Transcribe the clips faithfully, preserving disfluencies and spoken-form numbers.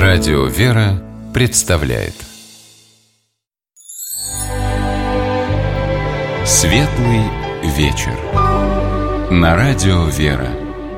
Радио «Вера» представляет Светлый вечер на Радио «Вера».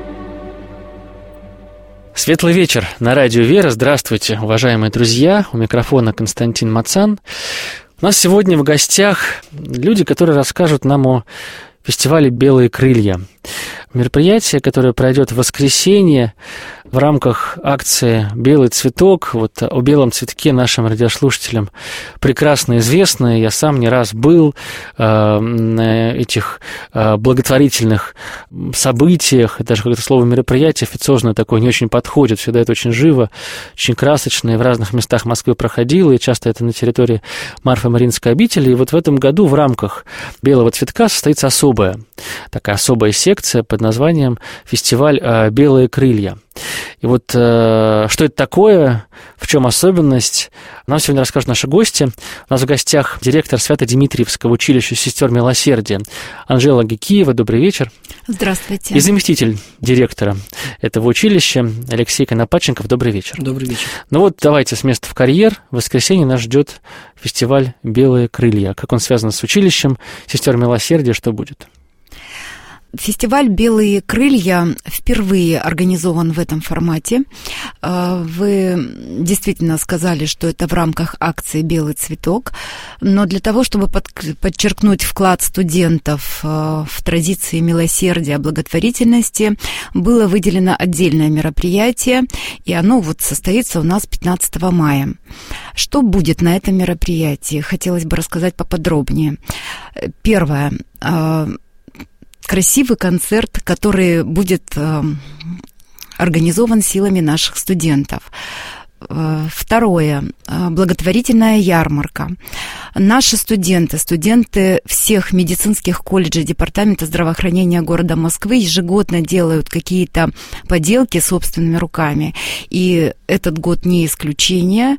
Светлый вечер на Радио «Вера». Здравствуйте, уважаемые друзья. У микрофона Константин Мацан. У нас сегодня в гостях люди, которые расскажут нам о фестивале «Белые крылья». Мероприятие, которое пройдет в воскресенье в рамках акции «Белый цветок». Вот о белом цветке нашим радиослушателям прекрасно известно. Я сам не раз был э, на этих э, благотворительных событиях. Даже когда слово «мероприятие» официозное такое не очень подходит. Всегда это очень живо, очень красочно. И в разных местах Москвы проходило. И часто это на территории Марфа-Мариинской обители. И вот в этом году в рамках «Белого цветка» состоится особая, такая особая секция под названием «Фестиваль «Белые крылья». И вот э, что это такое, в чем особенность, нам сегодня расскажут наши гости. У нас в гостях директор Свято-Димитриевского училища сестер Милосердия Анжела Гекиева. Добрый вечер. Здравствуйте. И заместитель директора этого училища Алексей Конопатченков. Добрый вечер. Добрый вечер. Ну вот давайте с места в карьер. В воскресенье нас ждет фестиваль «Белые крылья». Как он связан с училищем сестер Милосердия, что будет? Фестиваль «Белые крылья» впервые организован в этом формате. Вы действительно сказали, что это в рамках акции «Белый цветок», но для того, чтобы подчеркнуть вклад студентов в традиции милосердия, благотворительности, было выделено отдельное мероприятие, и оно вот состоится у нас пятнадцатого мая. Что будет на этом мероприятии? Хотелось бы рассказать поподробнее. Первое. Красивый концерт, который будет э, организован силами наших студентов. Второе. Благотворительная ярмарка. Наши студенты, студенты всех медицинских колледжей Департамента здравоохранения города Москвы ежегодно делают какие-то поделки собственными руками. И этот год не исключение.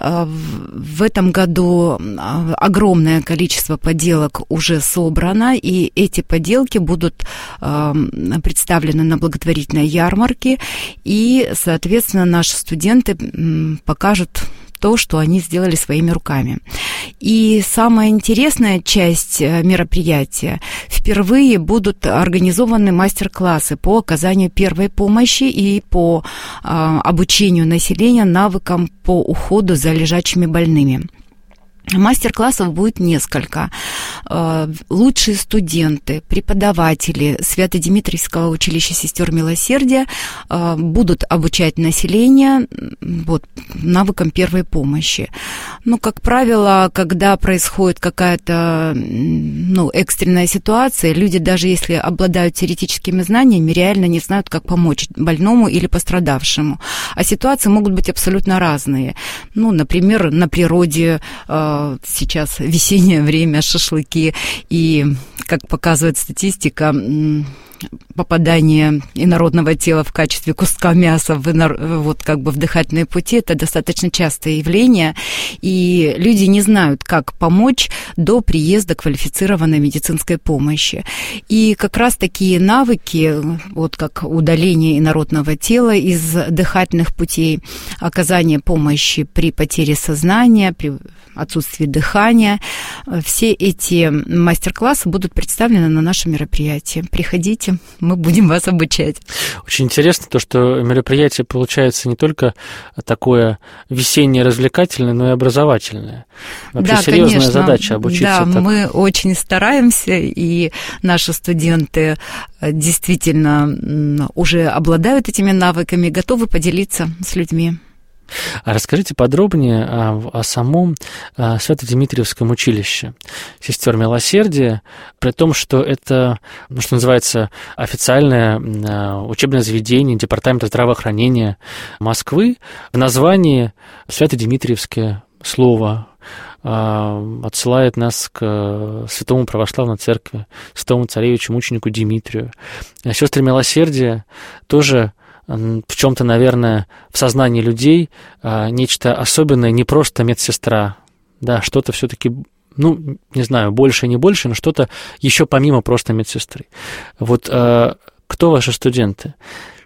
В этом году огромное количество поделок уже собрано, и эти поделки будут представлены на благотворительной ярмарке, и, соответственно, наши студенты покажут то, что они сделали своими руками. И самая интересная часть мероприятия: впервые будут организованы мастер-классы по оказанию первой помощи и по а, обучению населения навыкам по уходу за лежачими больными. Мастер-классов будет несколько. Лучшие студенты, преподаватели Свято-Димитриевского училища сестер Милосердия будут обучать население вот, навыкам первой помощи. Ну, как правило, когда происходит какая-то ну, экстренная ситуация, люди, даже если обладают теоретическими знаниями, реально не знают, как помочь больному или пострадавшему. А ситуации могут быть абсолютно разные. Ну, например, на природе сейчас весеннее время, шашлыки, и, как показывает статистика, попадание инородного тела в качестве куска мяса в, инор... вот, как бы в дыхательные пути – это достаточно частое явление, и люди не знают, как помочь до приезда квалифицированной медицинской помощи. И как раз такие навыки, вот как удаление инородного тела из дыхательных путей, оказание помощи при потере сознания, при отсутствии дыхания, все эти мастер-классы будут представлены на нашем мероприятии. Приходите, мы будем вас обучать. Очень интересно то, что мероприятие получается не только такое весеннее развлекательное, но и образовательное. Вообще да, серьезная конечно. Задача обучиться. Да, так. Мы очень стараемся, и наши студенты действительно уже обладают этими навыками, готовы поделиться с людьми. А расскажите подробнее о, о самом о Свято-Димитриевском училище сестер Милосердия, при том, что это, ну, что называется, официальное учебное заведение Департамента здравоохранения Москвы. В названии Свято-Димитриевское слово отсылает нас к святому православной церкви, святому царевичу мученику Димитрию. Сестры Милосердия тоже в чем-то, наверное, в сознании людей нечто особенное, не просто медсестра, да, что-то все-таки, ну, не знаю, больше, не больше, но что-то еще помимо просто медсестры. Вот кто ваши студенты?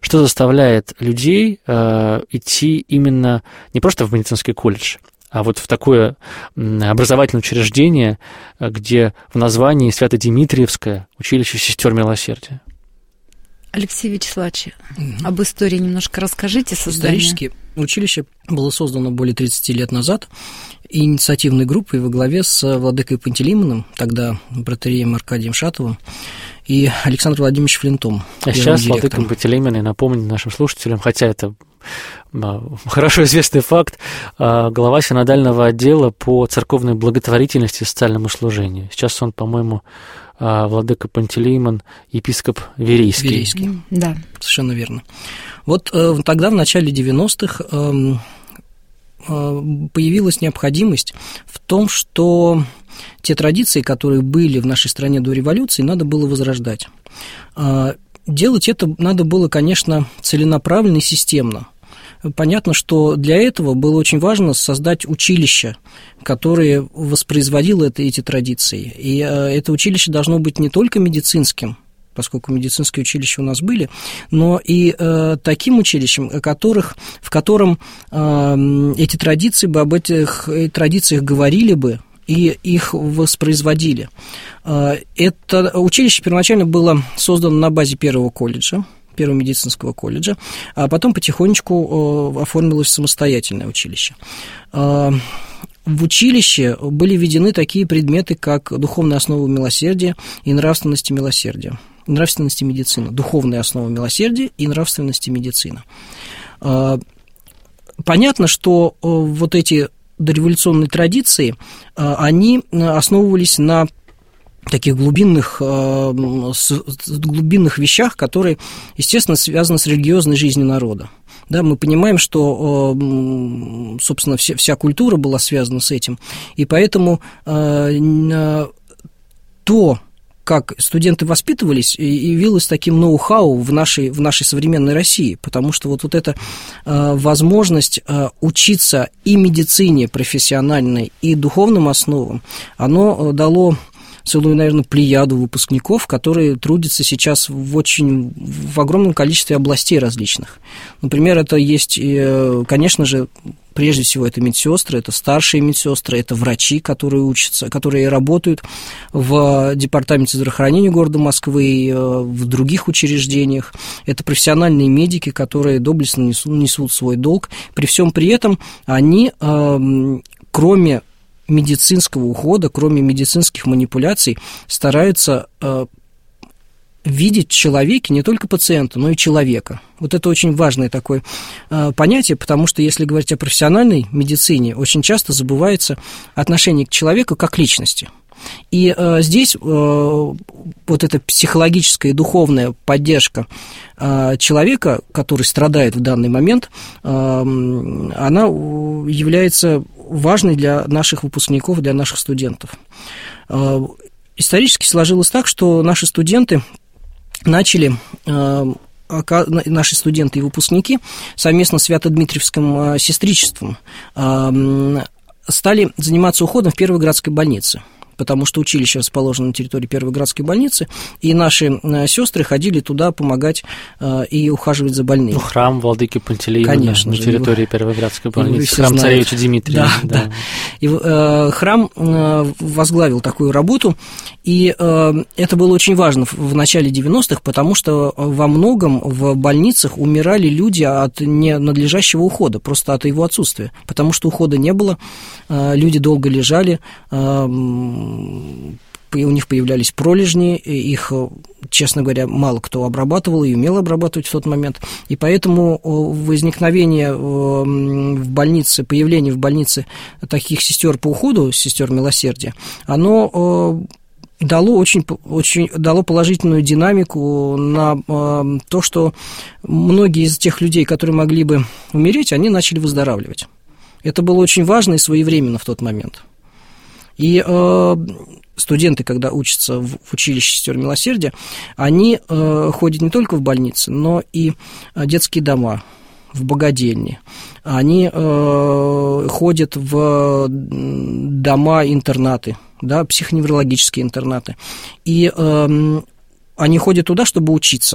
что заставляет людей э, идти именно не просто в медицинский колледж, а вот в такое образовательное учреждение, где в названии Свято-Димитриевское училище сестер милосердия. Алексей Вячеславович, угу. об истории немножко расскажите. Создание. Исторически училище было создано более тридцати лет назад инициативной группой во главе с владыкой Пантелеймоном, тогда протоиереем Аркадием Шатовым, и Александром Владимировичем Флинтом. А сейчас владыком Пантелеймона, я напомню нашим слушателям, хотя это хорошо известный факт, глава синодального отдела по церковной благотворительности и социальному служению. Сейчас он, по-моему, владыка Пантелеймон, епископ Верейский. Верейский, да. Совершенно верно. Вот тогда, в начале девяностых, появилась необходимость в том, что те традиции, которые были в нашей стране до революции, надо было возрождать. Делать это надо было, конечно, целенаправленно и системно. Понятно, что для этого было очень важно создать училище, которое воспроизводило это, эти традиции. И это училище должно быть не только медицинским, поскольку медицинские училища у нас были, но и э, таким училищем, которых, в котором э, эти традиции бы, об этих традициях говорили бы и их воспроизводили. Э, это училище первоначально было создано на базе первого колледжа, первого медицинского колледжа, а потом потихонечку оформилось самостоятельное училище. В училище были введены такие предметы, как духовная основа милосердия и нравственности милосердия, нравственности медицины, духовная основа милосердия и нравственности медицины. Понятно, что вот эти дореволюционные традиции, они основывались на таких глубинных, глубинных вещах, которые, естественно, связаны с религиозной жизнью народа. Да, мы понимаем, что, собственно, вся, вся культура была связана с этим, и поэтому то, как студенты воспитывались, явилось таким ноу-хау в нашей, в нашей современной России, потому что вот, вот эта возможность учиться и медицине профессиональной, и духовным основам, оно дало целую, наверное, плеяду выпускников, которые трудятся сейчас в очень, в огромном количестве областей различных. Например, это есть, конечно же, прежде всего, это медсестры, это старшие медсестры, это врачи, которые учатся, которые работают в департаменте здравоохранения города Москвы, в других учреждениях. Это профессиональные медики, которые доблестно несут, несут свой долг. При всем при этом они, кроме медицинского ухода, кроме медицинских манипуляций, стараются э, видеть в человеке не только пациента, но и человека. Вот это очень важное такое э, понятие, потому что если говорить о профессиональной медицине, очень часто забывается отношение к человеку как к личности. И э, здесь э, вот эта психологическая и духовная поддержка э, человека, который страдает в данный момент, э, она является важной для наших выпускников, для наших студентов. Э, исторически сложилось так, что наши студенты начали... Э, наши студенты и выпускники совместно с Свято-Дмитриевским сестричеством э, стали заниматься уходом в Первой городской больнице, потому что училище расположено на территории Первой городской больницы, и наши сестры ходили туда помогать э, и ухаживать за больными. Ну, храм владыки Пантелеймона, конечно, на территории его, Первой городской больницы, храм царевича Дмитрия. Да, да. Да. И, э, храм э, возглавил такую работу, и э, это было очень важно в, в начале девяностых, потому что во многом в больницах умирали люди от ненадлежащего ухода, просто от его отсутствия, потому что ухода не было, э, люди долго лежали, э, у них появлялись пролежни, их, честно говоря, мало кто обрабатывал и умел обрабатывать в тот момент, и поэтому возникновение в больнице, появление в больнице таких сестер по уходу, сестер милосердия, оно дало, очень, очень, дало положительную динамику на то, что многие из тех людей, которые могли бы умереть, они начали выздоравливать. Это было очень важно и своевременно в тот момент. И э, студенты, когда учатся в, в училище сестер милосердия, они э, ходят не только в больницы, но и в детские дома, в богадельни. Они э, ходят в дома-интернаты, да, психоневрологические интернаты. И э, они ходят туда, чтобы учиться.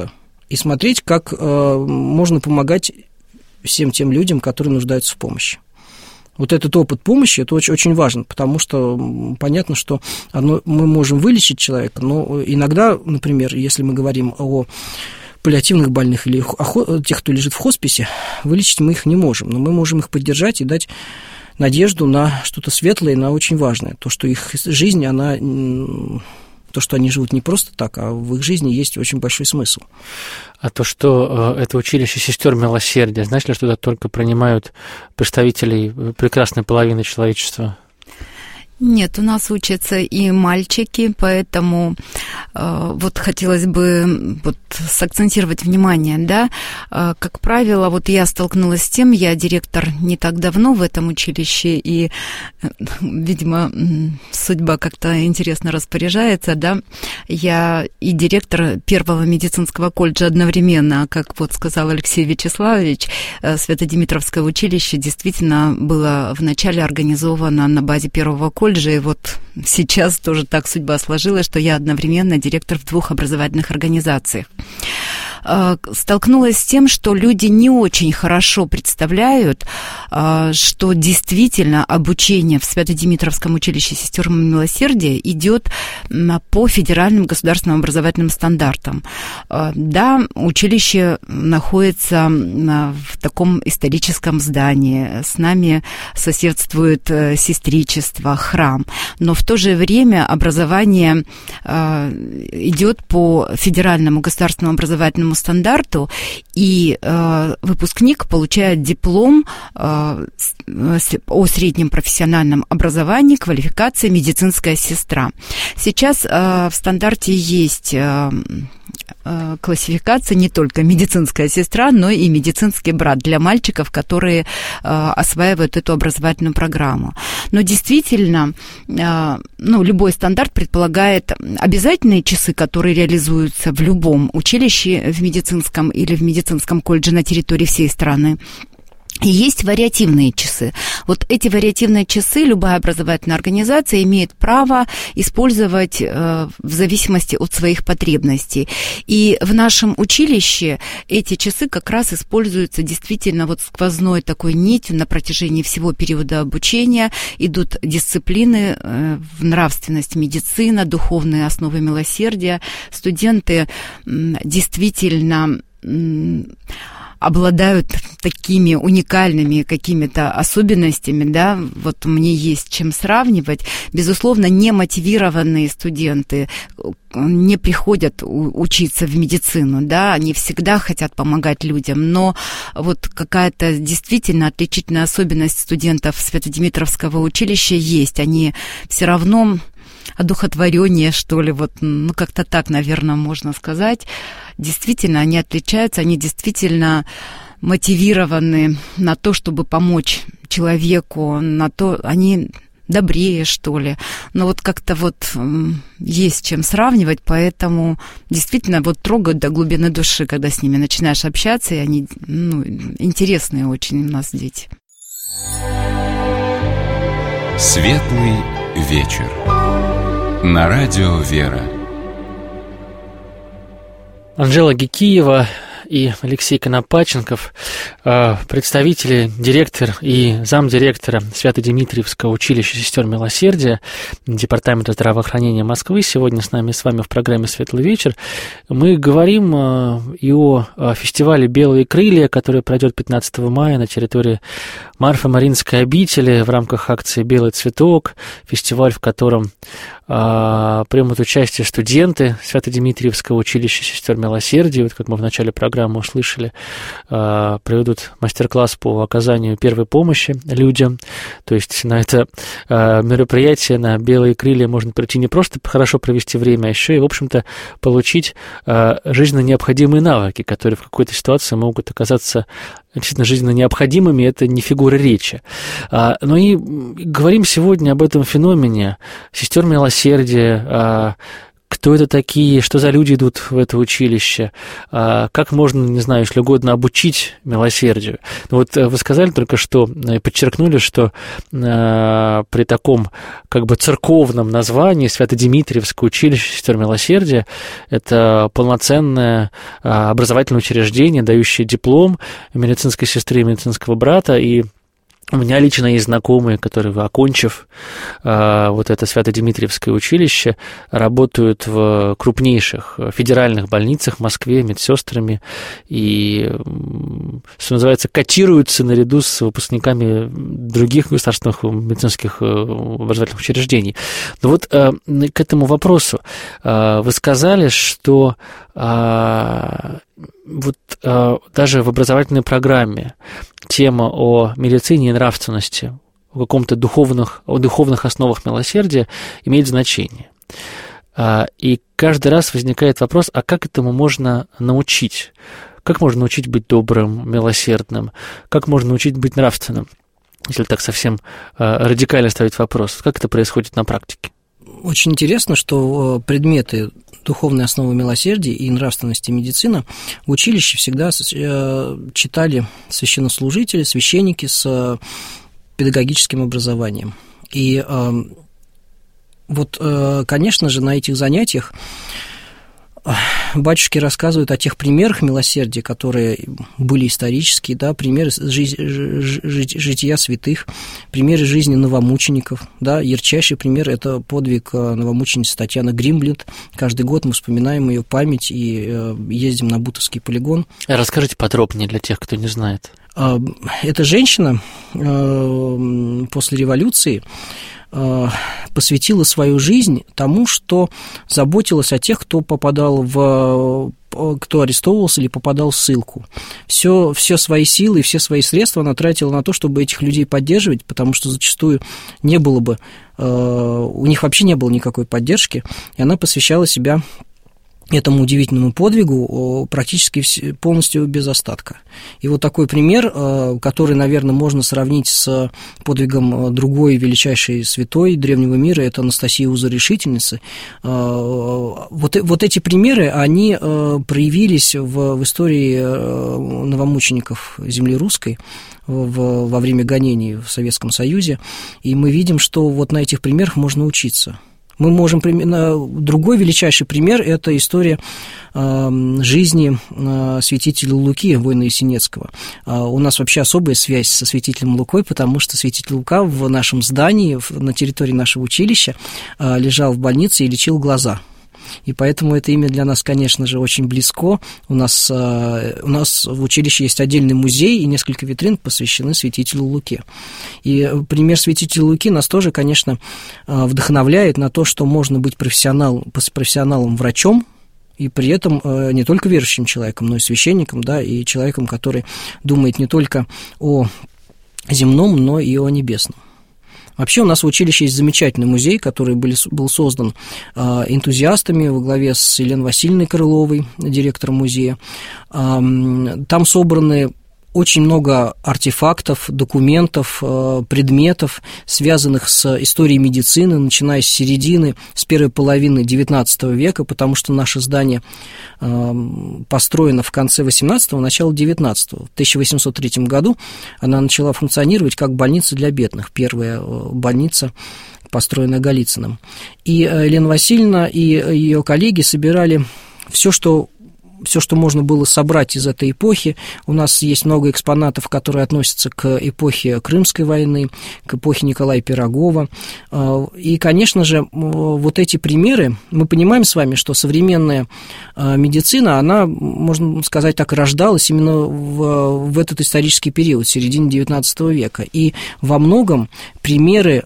и смотреть, как можно помогать всем тем людям, которые нуждаются в помощи. Вот этот опыт помощи, это очень, очень важно, потому что понятно, что оно, мы можем вылечить человека, но иногда, например, если мы говорим о паллиативных больных или о тех, кто лежит в хосписе, вылечить мы их не можем, но мы можем их поддержать и дать надежду на что-то светлое, на очень важное, то, что их жизнь, она... То, что они живут не просто так, а в их жизни есть очень большой смысл. А то, что э, это училище сестер милосердия, знаешь ли, что туда только принимают представителей прекрасной половины человечества? Нет, у нас учатся и мальчики, поэтому э, вот хотелось бы вот сакцентировать внимание, да, э, как правило, вот я столкнулась с тем, я директор не так давно в этом училище, и, э, видимо, судьба как-то интересно распоряжается, да, я и директор первого медицинского колледжа одновременно, как вот сказал Алексей Вячеславович, э, Свято-Димитровское училище действительно было вначале организовано на базе первого колледжа, и вот сейчас тоже так судьба сложилась, что я одновременно директор в двух образовательных организациях. Столкнулась с тем, что люди не очень хорошо представляют, что действительно обучение в Свято-Димитровском училище сестер милосердия идет по федеральным государственным образовательным стандартам. Да, училище находится в таком историческом здании, с нами соседствует сестричество, храм, но в то же время образование идет по федеральному государственному образовательному стандарту, и э, выпускник получает диплом э, о среднем профессиональном образовании, квалификация медицинская сестра. Сейчас э, в стандарте есть э, э, классификация не только медицинская сестра, но и медицинский брат для мальчиков, которые э, осваивают эту образовательную программу. Но действительно, э, ну, любой стандарт предполагает обязательные часы, которые реализуются в любом училище, в медицинском или в медицинском колледже на территории всей страны. И есть вариативные часы. Вот эти вариативные часы любая образовательная организация имеет право использовать э, в зависимости от своих потребностей. И в нашем училище эти часы как раз используются действительно вот сквозной такой нитью на протяжении всего периода обучения. Идут дисциплины э, в нравственность, медицина, духовные основы милосердия. Студенты э, действительно... Э, обладают такими уникальными какими-то особенностями, да, вот мне есть чем сравнивать. Безусловно, немотивированные студенты не приходят учиться в медицину, да, они всегда хотят помогать людям, но вот какая-то действительно отличительная особенность студентов Свято-Димитровского училища есть, они все равно... одухотворение, что ли, вот, ну, как-то так, наверное, можно сказать. Действительно, они отличаются, они действительно мотивированы на то, чтобы помочь человеку, на то, они добрее, что ли. Но вот как-то вот есть чем сравнивать, поэтому действительно вот трогают до глубины души, когда с ними начинаешь общаться, и они, ну, интересные очень у нас дети. Светлый вечер. На радио «Вера». Анжела Гикиева и Алексей Конопаченков, представители, директор и замдиректора Свято-Димитриевского училища сестер милосердия Департамента здравоохранения Москвы. Сегодня с нами с вами в программе «Светлый вечер». Мы говорим и о фестивале «Белые крылья», который пройдет пятнадцатого мая на территории Марфа-Маринской обители в рамках акции «Белый цветок», фестиваль, в котором примут участие студенты Свято-Димитриевского училища сестер милосердия. Вот как мы в начале программы услышали, проведут мастер-класс по оказанию первой помощи людям. То есть на это мероприятие, на «Белые крылья» можно прийти не просто хорошо провести время, а еще и, в общем-то, получить жизненно необходимые навыки, которые в какой-то ситуации могут оказаться действительно жизненно необходимыми, это не фигура речи. Но и говорим сегодня об этом феномене сестер милосердия, кто это такие, что за люди идут в это училище, как можно, не знаю, если угодно, обучить милосердию. Вот вы сказали только что, подчеркнули, что при таком как бы церковном названии Свято-Димитриевское училище сестер милосердия это полноценное образовательное учреждение, дающее диплом медицинской сестры и медицинского брата, и у меня лично есть знакомые, которые, окончив э, вот это Свято-Димитриевское училище, работают в крупнейших федеральных больницах в Москве медсестрами и, что называется, котируются наряду с выпускниками других государственных медицинских образовательных учреждений. Но вот э, к этому вопросу э, вы сказали, что э, вот э, даже в образовательной программе тема о медицине и нравственности, о каком-то духовных, о духовных основах милосердия имеет значение. И каждый раз возникает вопрос, а как этому можно научить? Как можно научить быть добрым, милосердным? Как можно научить быть нравственным? Если так совсем радикально ставить вопрос, как это происходит на практике? Очень интересно, что предметы духовной основы милосердия и нравственности медицина в училище всегда читали священнослужители, священники с педагогическим образованием. И вот, конечно же, на этих занятиях батюшки рассказывают о тех примерах милосердия, которые были исторические, да, примеры жи- жи- жития святых, примеры жизни новомучеников, да, ярчайший пример – это подвиг новомученицы Татьяны Гримблет. Каждый год мы вспоминаем ее память и э, ездим на Бутовский полигон. Расскажите подробнее для тех, кто не знает. Эта женщина э, после революции посвятила свою жизнь тому, что заботилась о тех, кто попадал в кто арестовывался или попадал в ссылку. Все, все свои силы и все свои средства она тратила на то, чтобы этих людей поддерживать, потому что зачастую не было бы, у них вообще не было никакой поддержки, и она посвящала себя этому удивительному подвигу практически полностью без остатка. И вот такой пример, который, наверное, можно сравнить с подвигом другой величайшей святой древнего мира, это Анастасия Узорешительницы. Вот, вот эти примеры, они проявились в, в истории новомучеников земли русской в, во время гонений в Советском Союзе, и мы видим, что вот на этих примерах можно учиться. Мы можем... Другой величайший пример – это история жизни святителя Луки, воина Есенинского. У нас вообще особая связь со святителем Лукой, потому что святитель Лука в нашем здании, на территории нашего училища, лежал в больнице и лечил глаза. И поэтому это имя для нас, конечно же, очень близко. У нас, у нас в училище есть отдельный музей, и несколько витрин посвящены святителю Луке. И пример святителя Луки нас тоже, конечно, вдохновляет на то, что можно быть профессионал, профессионалом-врачом, и при этом не только верующим человеком, но и священником, да, и человеком, который думает не только о земном, но и о небесном. Вообще у нас в училище есть замечательный музей, который был, был создан э, энтузиастами во главе с Еленой Васильевной Крыловой, директором музея. Э, там собраны очень много артефактов, документов, э, предметов, связанных с историей медицины, начиная с середины, с первой половины девятнадцатого века, потому что наше здание э, построено в конце восемнадцатого, начало девятнадцатого. В тысяча восемьсот третьем году она начала функционировать как больница для бедных, первая больница, построенная Голицыным. И Елена Васильевна и ее коллеги собирали все, что все, что можно было собрать из этой эпохи. У нас есть много экспонатов, которые относятся к эпохе Крымской войны, к эпохе Николая Пирогова. И, конечно же, вот эти примеры, мы понимаем с вами, что современная медицина, она, можно сказать так, рождалась именно в, в этот исторический период, в середине девятнадцатого века. И во многом примеры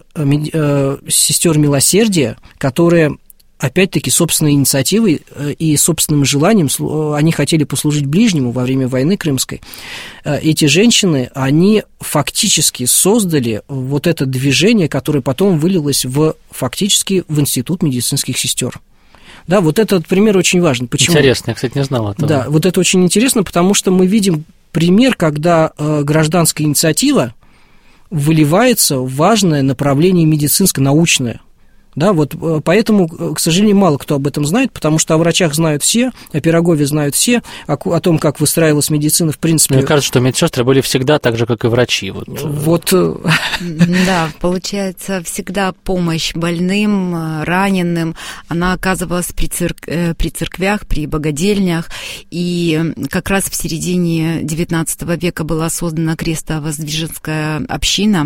сестер милосердия, которые... Опять-таки, собственной инициативой и собственным желанием они хотели послужить ближнему во время войны Крымской. Эти женщины, они фактически создали вот это движение, которое потом вылилось в, фактически в Институт медицинских сестер. Да, вот этот пример очень важен. Почему? Интересно, я, кстати, не знал этого. Да, вот это очень интересно, потому что мы видим пример, когда гражданская инициатива выливается в важное направление медицинское, научное. Да, вот поэтому, к сожалению, мало кто об этом знает, потому что о врачах знают все, о Пирогове знают все, о, о том, как выстраивалась медицина, в принципе. Мне кажется, что медсестры были всегда так же, как и врачи. Вот. вот. Да, получается, всегда помощь больным, раненым, она оказывалась при, церк... при церквях, при богадельнях, и как раз в середине девятнадцатого века была создана Крестовоздвиженская община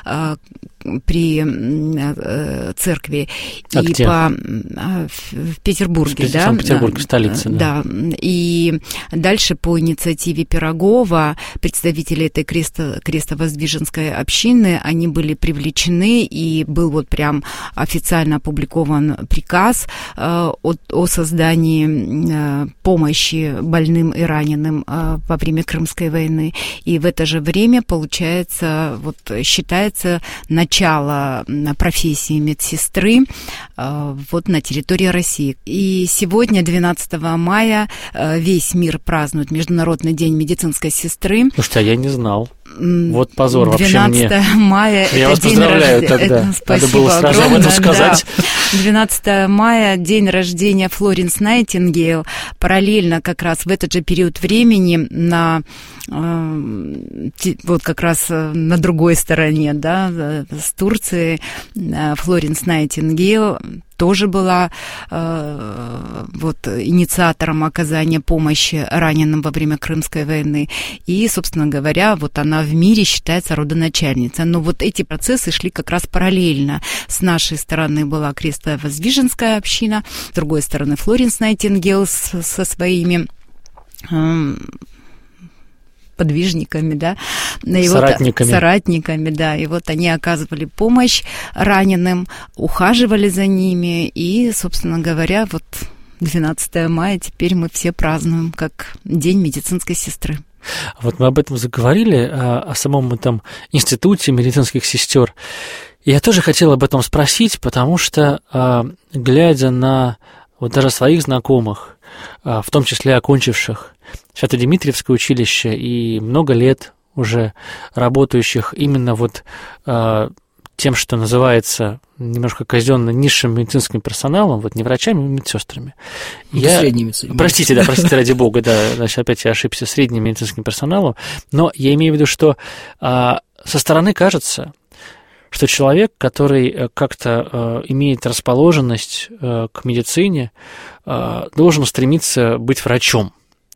при церкви. А и где? По, в Петербурге, в да? Санкт-Петербург, столица, да. Да, и дальше по инициативе Пирогова представители этой кресто, Крестовоздвиженской общины, они были привлечены, и был вот прям официально опубликован приказ э, о, о создании э, помощи больным и раненым э, во время Крымской войны. И в это же время, получается, вот считается начало начало профессии медсестры э, вот на территории России. И сегодня, двенадцатого мая, э, весь мир празднует Международный день медицинской сестры. Слушайте, а я не знал. Вот позор вообще мне. двенадцатого мая я это вас день поздравляю рождения. тогда. Это, спасибо Надо было сразу огромное, об этом сказать. Да. двенадцатого мая день рождения Флоренс Найтингейл. Параллельно как раз в этот же период времени на э, вот как раз на другой стороне, да, с Турции, Флоренс Найтингейл тоже была э, вот, инициатором оказания помощи раненым во время Крымской войны. И, собственно говоря, вот она в мире считается родоначальницей. Но вот эти процессы шли как раз параллельно. С нашей стороны была Крестовоздвиженская община, с другой стороны Флоренс Найтингейл с, со своими... Э, подвижниками, да, и соратниками. Вот, соратниками, да, и вот они оказывали помощь раненым, ухаживали за ними, и, собственно говоря, вот двенадцатого мая теперь мы все празднуем как День медицинской сестры. Вот мы об этом заговорили, о, о самом этом институте медицинских сестер. Я тоже хотел об этом спросить, потому что, глядя на вот даже своих знакомых, в том числе окончивших Свято-Дмитриевское училище и много лет уже работающих именно вот э, тем, что называется немножко казенно низшим медицинским персоналом, вот не врачами, а медсестрами. Я... Средним медицинским. Простите, да, простите, ради бога, да, значит, опять я ошибся, средним медицинским персоналом, но я имею в виду, что э, со стороны кажется, что человек, который как-то э, имеет расположенность э, к медицине, э, должен стремиться быть врачом.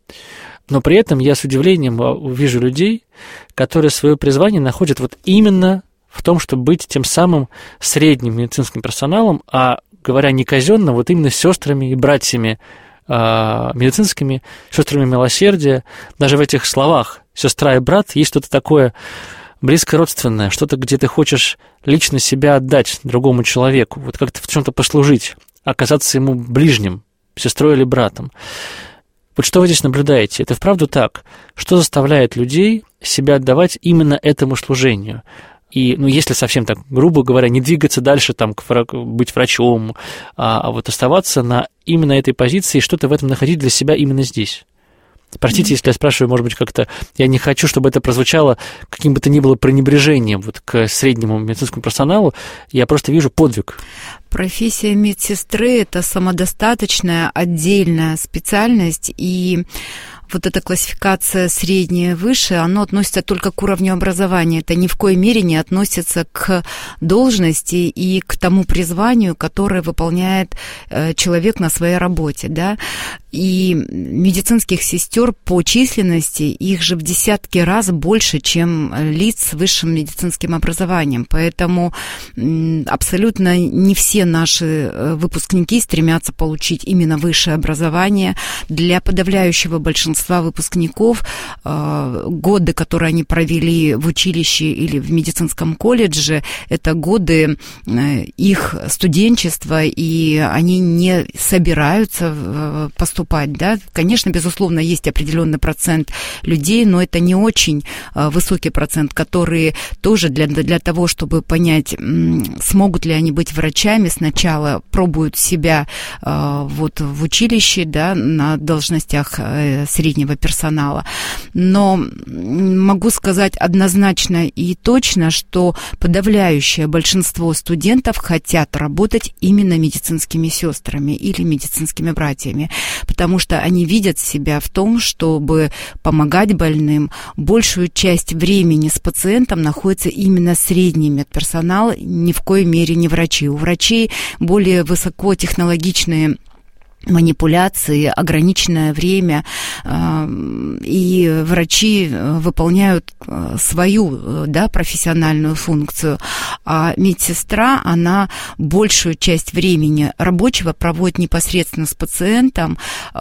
Но при этом я с удивлением вижу людей, которые свое призвание находят вот именно в том, чтобы быть тем самым средним медицинским персоналом, а говоря не казенно, вот именно сестрами и братьями э, медицинскими, сестрами милосердия. Даже в этих словах «сестра» и «брат» есть что-то такое близкородственное, что-то, где ты хочешь лично себя отдать другому человеку, вот как-то в чем-то послужить, оказаться ему ближним, сестрой или братом. Вот что вы здесь наблюдаете? Это вправду так? Что заставляет людей себя отдавать именно этому служению? И, ну, если совсем так, грубо говоря, не двигаться дальше, там, к вра- быть врачом, а, а вот оставаться на именно этой позиции и что-то в этом находить для себя именно здесь. Простите, если я спрашиваю, может быть, как-то... Я не хочу, чтобы это прозвучало каким бы то ни было пренебрежением вот к среднему медицинскому персоналу. Я просто вижу подвиг. Профессия медсестры – это самодостаточная, отдельная специальность, и вот эта классификация средняя, высшая, она относится только к уровню образования. Это ни в коей мере не относится к должности и к тому призванию, которое выполняет человек на своей работе, да. И медицинских сестер по численности, их же в десятки раз больше, чем лиц с высшим медицинским образованием. Поэтому абсолютно не все наши выпускники стремятся получить именно высшее образование. Для подавляющего большинства выпускников годы, которые они провели в училище или в медицинском колледже, это годы их студенчества, и они не собираются поступать поступать, да. Конечно, безусловно, есть определенный процент людей, но это не очень высокий процент, которые тоже для, для того, чтобы понять, смогут ли они быть врачами, сначала пробуют себя вот в училище, да, на должностях среднего персонала. Но могу сказать однозначно и точно, что подавляющее большинство студентов хотят работать именно медицинскими сестрами или медицинскими братьями, потому что они видят себя в том, чтобы помогать больным. Большую часть времени с пациентом находится именно средний медперсонал, ни в коей мере не врачи. У врачей более высокотехнологичные манипуляции, ограниченное время, и врачи выполняют свою, да, профессиональную функцию, а медсестра, она большую часть времени рабочего проводит непосредственно с пациентом,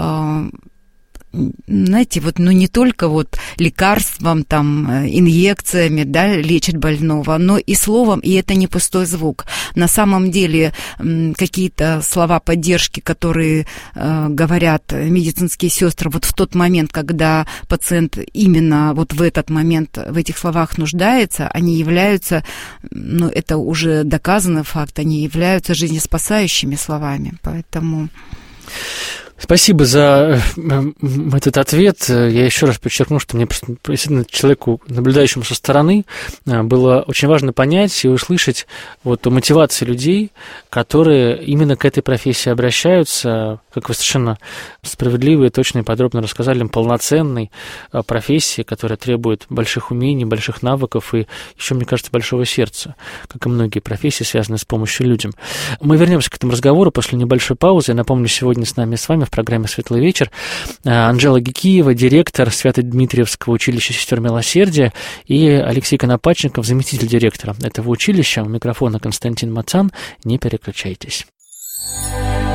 знаете, вот, ну, не только вот лекарством, там, инъекциями, да, лечит больного, но и словом, и это не пустой звук. На самом деле какие-то слова поддержки, которые э, говорят медицинские сестры вот в тот момент, когда пациент именно вот в этот момент в этих словах нуждается, они являются, ну, это уже доказанный факт, они являются жизнеспасающими словами, поэтому... Спасибо за этот ответ. Я еще раз подчеркну, что мне просто, действительно, человеку, наблюдающему со стороны, было очень важно понять и услышать вот о мотивации людей, которые именно к этой профессии обращаются, как вы совершенно справедливо и точно и подробно рассказали, полноценной профессии, которая требует больших умений, больших навыков и еще, мне кажется, большого сердца, как и многие профессии, связанные с помощью людям. Мы вернемся к этому разговору после небольшой паузы. Я напомню, сегодня с нами с вами в программе «Светлый вечер» Анжела Гикиева, директор Свято-Дмитриевского училища сестер милосердия, и Алексей Конопатченков, заместитель директора этого училища. У микрофона Константин Мацан. Не переключайтесь.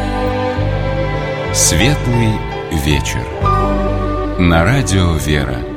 «Светлый вечер» на радио «Вера».